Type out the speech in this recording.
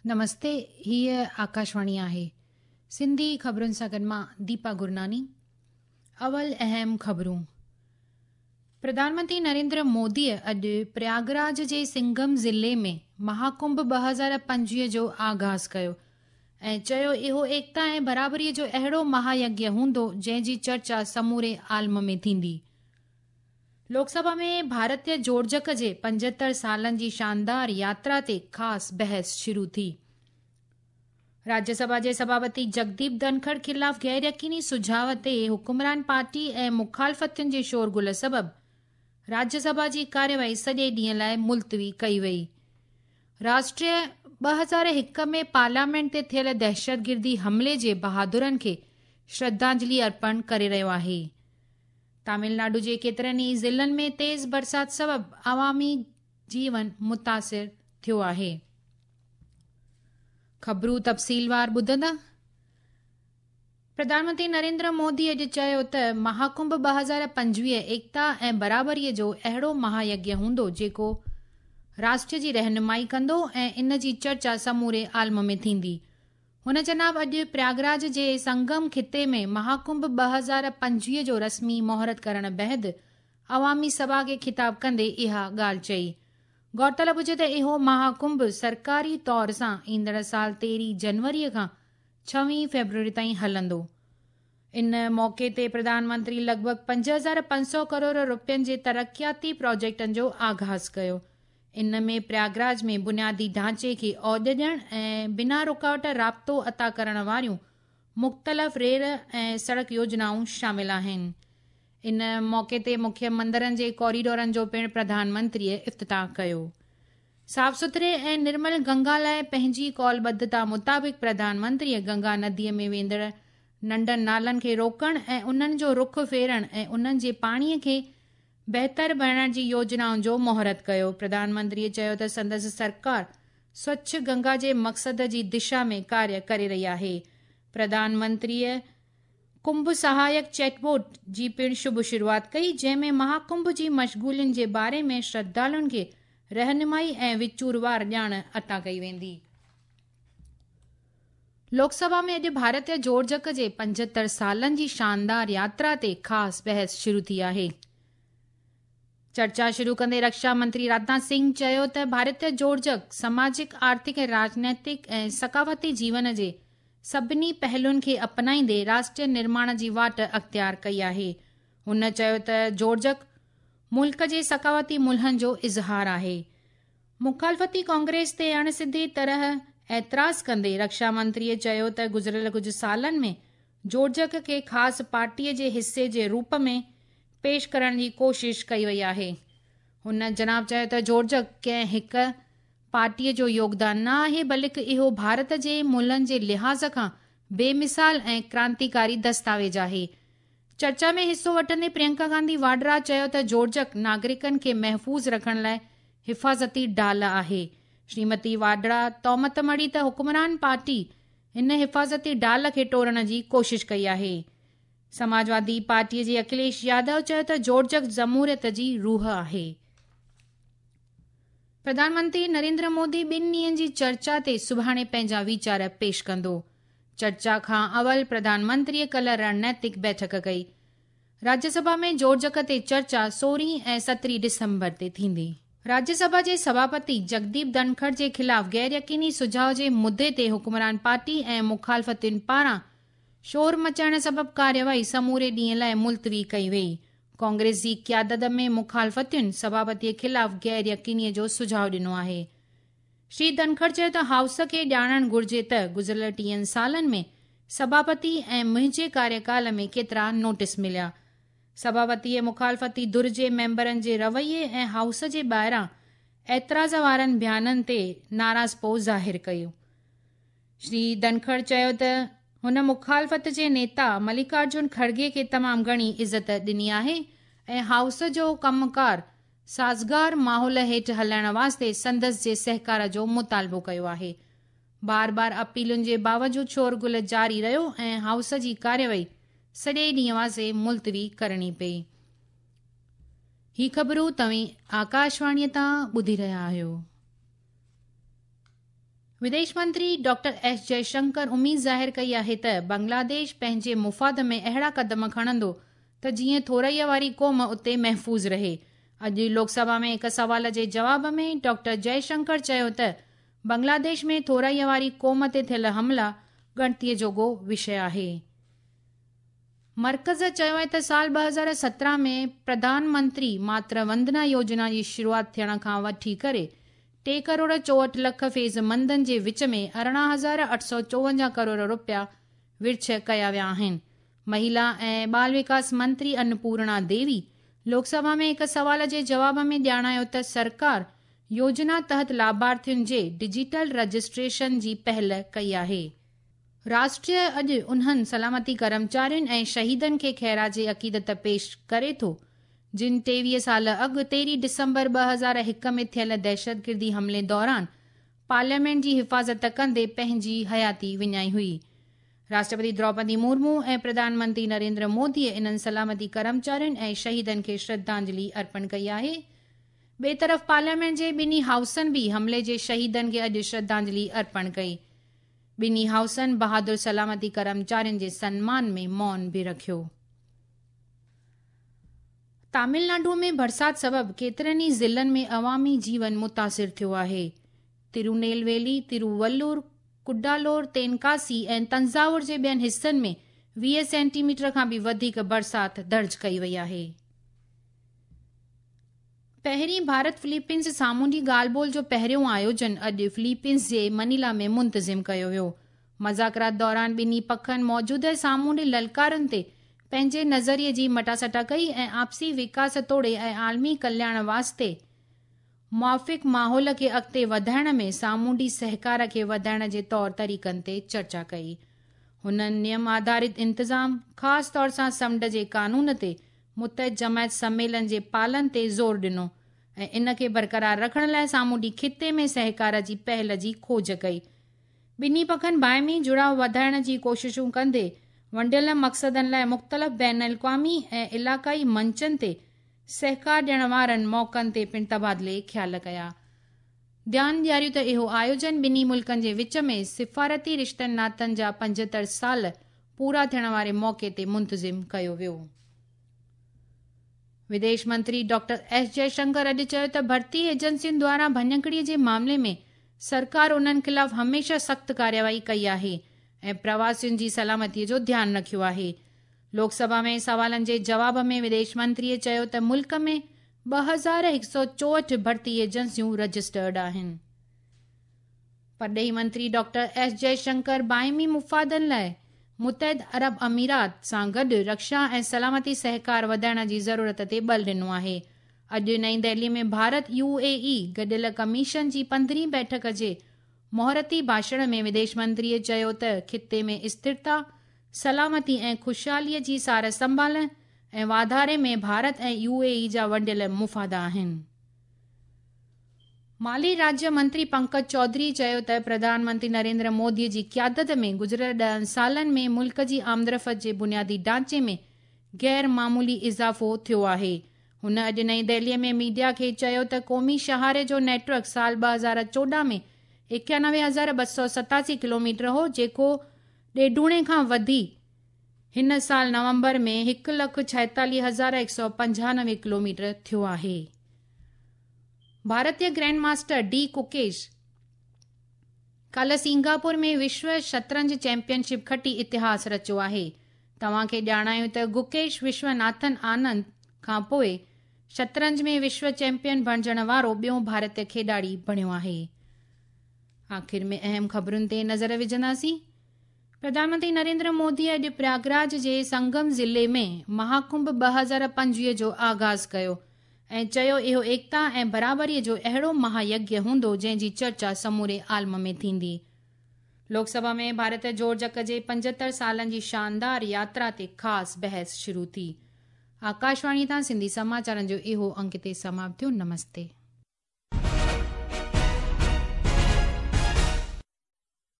नमस्ते, हीअ आकाशवाणी आहे। सिंधी ख़बरुनि सां गॾु मां दीपा गुरनानी। अवल अहम ख़बरूं। प्रधानमंत्री नरेंद्र मोदीअ अॼु प्रयागराज जे सिंघम ज़िले में महाकुंभ 2025 जो आगाज़ कयो ऐं चयो इहो एकता ऐं बराबरीअ जो अहिड़ो महायज्ञ हूंदो जंहिं जी चर्चा समूरे आलम में थींदी। लोकसभा में भारतीय जोड़जक जे 75 सालनि जी शानदार यात्रा ते ख़ासि बहस शुरू थी। राज्यसभा जे सभापति जगदीप धनखड़ ख़िलाफ़ गैर यकीनी सुझाव ते हुकुमरान पार्टी ऐं मुखालफ़तुनि जे शोरगुल सबबि राज्यसभा जी कार्यवाही सॼे ॾींहं लाइ मुलतवी कई वई। राष्ट्रीय 2001 में पार्लियामेंट ते थियल दहशतगिर्दी हमले जे बहादुरनि खे श्रद्धांजलि अर्पण करे रहियो आहे। तमिलनाडु जे केतिरनि ई ज़िलनि में तेज़ बरसात सबबि अवामी जीवन मुतासिर थियो आहे। ख़बरूं तफ़सीलवार ॿुधंदा। प्रधानमंत्री नरेंद्र मोदी अॼु चयो त महाकुंभ 2025 एकता ऐं बराबरीअ जो अहिड़ो महायज्ञ हूंदो जेको राष्ट्र जी रहनुमाई कंदो ऐं इन जी चर्चा समूरे आलम में थींदी। हुन जनाब अॼु प्रयागराज जे संगम खिते में महाकुंभ 2025 जो रस्मी मोहरत करण बैदि अवामी सभा खे ख़िताब कंदे इहा ॻाल्हि चई। गौरतलब हुजे त इहो महाकुंभ सरकारी तौर सां ईंदड़ साल 13 जनवरी खां 6 फरवरी ताईं हलंदो। इन मौक़े ते प्रधानमंत्री लॻभॻि 5500 करोड़ रुपयनि जे तरक़ियाती प्रोजेक्टनि जो आगाज़ कयो। इन में प्रयागराज में बुनियादी ढांचे खे औज ॾियण ऐं बिना रुकावट राब्तो अता करण वारियूं मुख़्तलिफ़ रेल ऐं सड़क योजनाऊं शामिल आहिनि। इन मौक़े ते मुख्य मंदरनि जे कॉरिडोरनि जो पिणु प्रधानमंत्रीअ इफ़्तिताह कयो। साफ़ सुथरे ऐं निर्मल गंगा लाइ पंहिंजी कौलबद्धता मुताबिक़ प्रधानमंत्रीअ गंगा नदीअ में वेंदड़ नंढनि नालनि खे रोकण ऐं उन्हनि जो रुख फेरण ऐं उन्हनि जे पाणीअ खे बहितर बणाइण जी योजनाउनि जो मोहरत कयो। प्रधानमंत्रीअ चयो त संदसि सरकार स्वच्छ गंगा जे मक़सद जी दिशा में कार्य करे रही आहे। प्रधानमंत्रीअ कुंभ सहायक चैटबोट जी पिणु शुभ शुरूआत कई, जंहिं में महाकुंभ जी मशगूलियुनि जे बारे में श्रद्धालुअनि खे रहनुमाई ऐं विचूरवार ॼाण अता कई वेंदी। लोकसभा में अॼु भारतीय जोड़जक जे 75 सालनि जी शानदार यात्रा ते ख़ासि बहस शुरू थी आहे। चर्चा शुरू कंदे रक्षा मंत्री राजनाथ सिंह चयो त भारतीय जोड़जक सामाजिक, आर्थिक, राजनैतिक ऐं सकाफ़ती जीवन जे सभिनी पहलुनि खे अपनाईंदे राष्ट्र निर्माण जी वाट अख़्तियार कई आहे। हुन चयो त जोड़जक मुल्क जे सकाफ़ती मुल्हनि जो इज़हार आहे। मुखालफ़ती कांग्रेस ते अणसिधी तरह ऐतराज़ कंदे रक्षा मंत्रीअ चयो त गुज़िरियल कुझु सालनि में जोड़जक खे ख़ासि पार्टीअ जे हिसे जे रूप में पेश करण जी कोशिश कई वई आहे। हुन जनाब चयो त जोड़जक कंहिं हिक पार्टीअ जो योगदान न आहे, बल्कि इहो भारत जे मुल्हनि जे लिहाज़ खां बेमिसाल ऐं क्रांतिकारी दस्तावेज आहे। चर्चा में हिस्सो वठंदे प्रियंका गांधी वाड्रा चयो त जोड़जक नागरिकनि खे महफ़ूज़ रखण लाइ हिफ़ाज़ती ढाल आहे। श्रीमती वाड्रा तौमत मड़ी त हुकुमरान पार्टी इन हिफ़ाज़ती ढाल खे टोड़ण जी कोशिश कई आहे। समाजवादी पार्टीअ जे अखिलेश यादव चयो त जोड़जक जमहूरियत जी रूह आहे। प्रधानमंत्री नरेंद्र मोदी 2 ॾींहंनि जी चर्चा ते सुभाणे पंहिंजा वीचार पेश कंदो। चर्चा खां अवल प्रधानमंत्रीअ कल्ह रणनीतिक बैठक कई। राज्यसभा में जोड़जक ते चर्चा 16 ऐं 17 डिसंबर ते थींदी। राज्यसभा जे सभापति जगदीप धनखड़ जे ख़िलाफ़ गैर यकीनी सुझाव जे मुद्दे ते हुकुमरान पार्टी ऐं मुखालफ़तुनि पारां शोर मचाइण सबबि कार्यवाही समूरे ॾींहं लाइ मुलतवी कई वई। कांग्रेस जी क़यादत में मुखालफ़तुनि सभापतिअ ख़िलाफ़ गैर यकीनीअ जो सुझाव ॾिनो आहे। श्री धनखड़ चयो त हाउस खे ॼाणणु घुर्जे त गुज़िरियल 3 सालनि में सभापति ऐं मुंहिंजे कार्यकाल में केतिरा नोटिस मिलिया। सभापतिअ मुखालफ़ती धुर जे मेंबरनि जे रवैये ऐं हाउस जे ॿाहिरां ऐतराज़ वारनि बयाननि ते नाराज़पो ज़ाहिर कयो। श्री धनखड़ चयो त हुन मुखालफ़त जे नेता मल्लिकार्जुन खड़गे खे तमामु घणी इज़त ॾिनी आहे ऐं हाउस जो कमकार साज़गार माहौल हेठि हलाइण वास्ते संदसि जे सहकार जो मुतालबो कयो आहे। बार बार अपीलुनि जे बावजूदि शोरगुल जारी रहियो ऐं हाउस जी कार्यवाही सॼे ॾींहं वास्ते मुलतवी करणी पई। ही ख़बरूं तव्हीं आकाशवाणीअ तां ॿुधी रहिया आहियो। विदेश मंत्री डॉक्टर एस जयशंकर उमीद ज़ाहिर कई आहे त बांग्लादेश पंहिंजे मुफ़ाद में अहिड़ा क़दम खणंदो त जीअं थोरईअ वारी क़ौम उते महफ़ूज़ रहे। अॼु लोकसभा में हिक सवाल जे जवाब में डॉक्टर जयशंकर चयो त बांग्लादेश में थोरईअ वारी क़ौम ते थियल हमला ॻणतीअ जोॻो विषय आहे। मर्कज़ चयो आहे त साल 2017 में प्रधानमंत्री मातृ वंदना योजना जी शुरूआति थियण खां वठी करे 3 करोड़ 64 लख फ़ेज़मंदनि जे विच में 18,854 करोड़ रुपया विर्छ कया विया आहिनि। महिला ऐं बाल विकास मंत्री अन्नपूर्णा देवी लोकसभा में हिक सवाल जे जवाब में ॼाणायो त सरकार योजना तहत लाभार्थियुनि जे डिजिटल रजिस्ट्रेशन जी पहल कई आहे। राष्ट्र अॼु उन्हनि सलामती कर्मचारियुनि ऐं शहीदनि खे ख़ैराजे अक़ीदत पेश करे थो जिन 23 साल अॻु 13 डिसंबर 2001 में थियल दहशतगिर्दी हमले दौरान पार्लियामेंट जी हिफ़ाज़त कंदे पंहिंजी हयाती विञाई हुई। राष्ट्रपति द्रौपदी मुर्मू ऐं प्रधानमंत्री नरेंद्र मोदीअ इन्हनि सलामती कर्मचारियुनि ऐं शहीदनि खे श्रद्धांजलि अर्पण कई आहे। ॿिए तरफ़ पार्लियामेंट जे ॿिन्ही हाउसनि बि हमले जे शहीदनि खे अॼु श्रद्धांजलि अर्पण कई। ॿिन्ही हाउसनि बहादुर सलामती कर्मचारियुनि जे सन्मान में मौन बि रखियो। तमिलनाडु में बरसात सबबि केतिरनि ई ज़िलनि में अवामी जीवन मुतासिर थियो आहे। तिरुनेलवेली, तिरुवल्लुर, कुडालोर, तेनकासी ऐं तंजावुर जे ॿियनि हिस्सनि में 20 सेंटीमीटर खां बि वधीक बरसात दर्ज कई वई आहे। पहिरीं भारत फिलीपींस सामूंडी ॻाल्हि ॿोल जो पहिरियों आयोजन अॼु फिलीपींस जे मनीला में मुंतज़िम कयो वियो। मज़ाकरात दौरान ॿिन्ही पखनि मौजूदह सामूंडी ललकारुनि ते पंहिंजे नज़रिये जी मटासटा कई ऐं आपसी विकास तोड़े ऐं आलमी कल्याण वास्ते मुआफ़िक़ माहौल खे अॻिते वधाइण में सामूंडी सहकार खे वधाइण जे तौर तरीक़नि ते चर्चा कई। हुननि नियम आधारित इंतज़ाम, ख़ासि तौर सां समुंड जे कानून ते मुतहद जमायत सम्मेलन जे पालन ते ज़ोर ॾिनो ऐं इन खे बरक़रार रखण लाइ सामूंडी खिते में सहकार जी पहल जी खोज कई। ॿिन्ही पखनि बाहिमी जुड़ाव वधाइण जी कोशिशूं कंदे वंडियल मक़सदनि लाइ मुख़्तलिफ़ बैन अल-अक़वामी ऐं इलाक़ाई मंचनि ते सहकार ॾियण वारनि मौक़नि ते पिणु तबादले ख़्याल कया। ध्यानु ॾियारियो त इहो आयोजन ॿिन्ही मुल्कनि जे विच में सिफ़ारती रिश्तनि नातनि जा 75 साल पूरा थियण वारे मौक़े ते मुंतज़िम कयो वियो। विदेश मंत्री डॉक्टर एस जयशंकर अॼु चयो त भर्ती एजेंसियुनि द्वारा भञकड़ीअ जे मामले में सरकार उन्हनि ख़िलाफ़ हमेशह सख़्त कार्यवाही कई आहे ऐं प्रवासियुनि जी सलामतीअ जो ध्यानु रखियो आहे। लोकसभा में सवालनि जे जवाब में विदेश मंत्रीअ चयो त मुल्क में 2164 भर्ती एजेंसियूं रजिस्टर्ड आहिनि। परॾेही मंत्री डॉक्टर एस जयशंकर बाहिमी मुफ़ादनि लाइ मुतहद अरब अमीरात सां गॾु रक्षा ऐं सलामती सहकार वधाइण जी ज़रूरत ते बल ॾिनो आहे। अॼु नईं दिल्ली में भारत UAE गॾियल कमीशन जी 15वीं बैठक जे मोहरती भाषण में विदेश मंत्रीअ चयो त खिते में स्थिरता, सलामती ऐं ख़ुशहालीअ जी सार संभाल ऐं वाधारे में भारत ऐं UAE जा वंडियल मुफ़ाद आहिनि। माली राज्य मंत्री पंकज चौधरी चयो त प्रधानमंत्री नरेंद्र मोदीअ जी क़यादत में गुज़िरियल 10 सालनि में मुल्क जी आमदरफ़्त जे बुनियादी ढांचे में गैर मामूली इज़ाफ़ो थियो आहे। हुन अॼु नईं दिल्लीअ में मीडिया खे चयो त क़ौमी शहारे जो नेटवर्क साल 2014 में 91,287 किलोमीटर हो, जेको ॾेढुणे खां वधी हिन साल नवंबर में 1,46,195 किलोमीटर थियो आहे। भारतीय ग्रैंड मास्टर डी कुकेश कल्ह सिंगापुर में विश्व शतरंज चैंपियनशिप खटी इतिहास रचियो आहे। तव्हांखे ॼाणायूं त गुकेश विश्वनाथन आनंद खां पोइ शतरंज में विश्व चैंपियन बणजण वारो ॿियों भारतीय खेॾाड़ी बणियो आहे। आख़िर में अहम ख़बरुनि ते नज़र विझंदासीं। प्रधानमंत्री नरेंद्र मोदी अॼु प्रयागराज जे संगम ज़िले में महाकुंभ 2025 जो आगाज़ कयो ऐं चयो इहो एकता ऐं बराबरीअ जो अहिड़ो महायज्ञ हूंदो जंहिं जी चर्चा समूरे आलम में थींदी। लोकसभा में भारत जोड़जक जे 75 सालनि जी शानदार यात्रा ते ख़ासि बहस शुरू थी। आकाशवाणी तां सिंधी समाचारनि जो इहो अंक ते समाप्त थियो। नमस्ते।